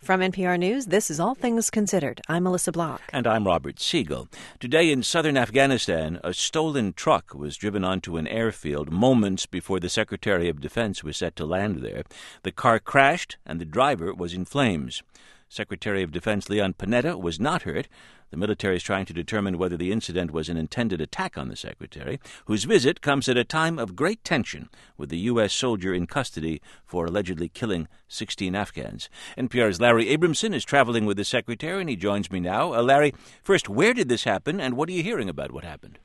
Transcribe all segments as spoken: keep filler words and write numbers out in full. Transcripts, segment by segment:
From N P R News, this is All Things Considered. I'm Melissa Block. And I'm Robert Siegel. Today in southern Afghanistan, a stolen truck was driven onto an airfield moments before the Secretary of Defense was set to land there. The car crashed and the driver was in flames. Secretary of Defense Leon Panetta was not hurt. The military is trying to determine whether the incident was an intended attack on the secretary, whose visit comes at a time of great tension with the U S soldier in custody for allegedly killing sixteen Afghans. N P R's Larry Abramson is traveling with the secretary, and he joins me now. Uh, Larry, first, where did this happen, and what are you hearing about what happened?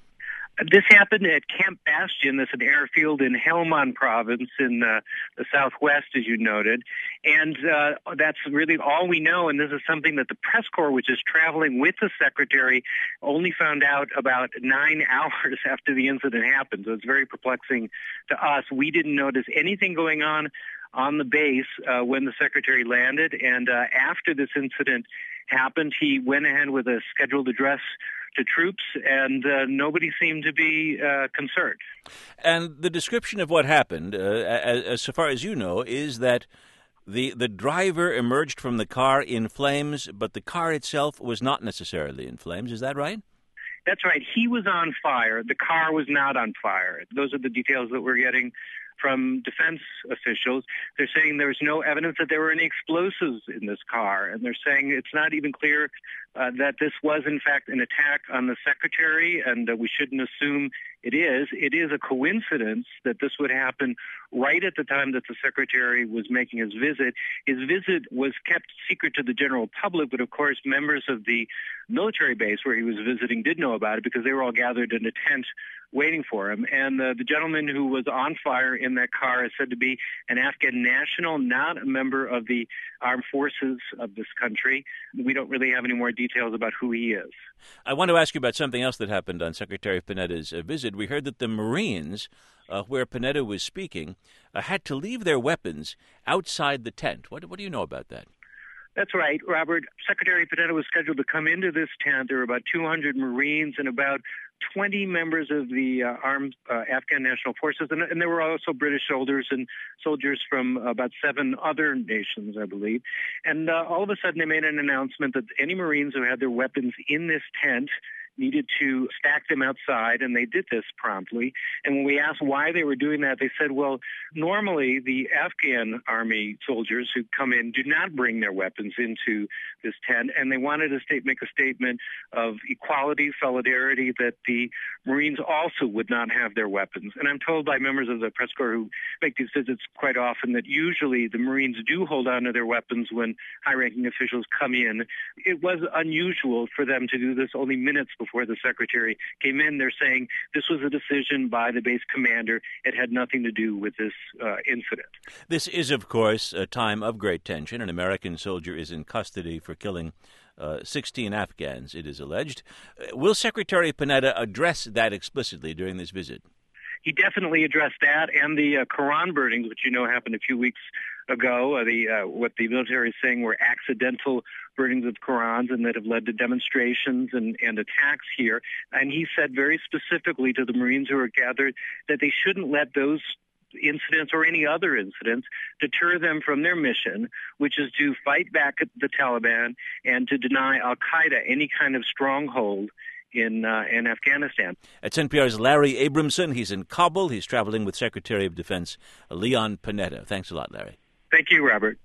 This happened at Camp Bastion. That's an airfield in Helmand province in uh, the southwest, as you noted. And uh, that's really all we know. And this is something that the press corps, which is traveling with the secretary, only found out about nine hours after the incident happened. So it's very perplexing to us. We didn't notice anything going on on the base uh, when the secretary landed. And uh, after this incident happened, he went ahead with a scheduled address to troops, and uh, nobody seemed to be uh, concerned. And the description of what happened, uh, as, as so far as you know, is that the the driver emerged from the car in flames, but the car itself was not necessarily in flames. Is that right? That's right. He was on fire. The car was not on fire. Those are the details that we're getting from defense officials. They're saying there's no evidence that there were any explosives in this car, and they're saying it's not even clear uh, that this was, in fact, an attack on the secretary, and uh, we shouldn't assume it is. It is a coincidence that this would happen right at the time that the secretary was making his visit. His visit was kept secret to the general public, but of course members of the military base where he was visiting did know about it because they were all gathered in a tent waiting for him. And uh, the gentleman who was on fire in that car is said to be an Afghan national, not a member of the armed forces of this country. We don't really have any more details about who he is. I want to ask you about something else that happened on Secretary Panetta's uh, visit. We heard that the Marines, uh, where Panetta was speaking, uh, had to leave their weapons outside the tent. What, what do you know about that? That's right, Robert. Secretary Panetta was scheduled to come into this tent. There were about two hundred Marines and about twenty members of the uh, armed uh, Afghan National Forces, and, and there were also British soldiers and soldiers from about seven other nations, I believe. And uh, all of a sudden they made an announcement that any Marines who had their weapons in this tent needed to stack them outside, and they did this promptly. And when we asked why they were doing that, they said, well, normally the Afghan army soldiers who come in do not bring their weapons into this tent, and they wanted to state, make a statement of equality, solidarity, that the Marines also would not have their weapons. And I'm told by members of the press corps who make these visits quite often that usually the Marines do hold on to their weapons when high-ranking officials come in. It was unusual for them to do this only minutes before before the secretary came in. They're saying this was a decision by the base commander. It had nothing to do with this uh, incident. This is, of course, a time of great tension. An American soldier is in custody for killing uh, sixteen Afghans, it is alleged. Uh, will Secretary Panetta address that explicitly during this visit? He definitely addressed that and the uh, Quran burnings, which you know happened a few weeks ago. Uh, the uh, what the military is saying were accidental burnings of Qurans and that have led to demonstrations and, and attacks here. And he said very specifically to the Marines who were gathered that they shouldn't let those incidents or any other incidents deter them from their mission, which is to fight back at the Taliban and to deny al-Qaeda any kind of stronghold in uh, in Afghanistan. It's N P R's Larry Abramson. He's in Kabul. He's traveling with Secretary of Defense Leon Panetta. Thanks a lot, Larry. Thank you, Robert.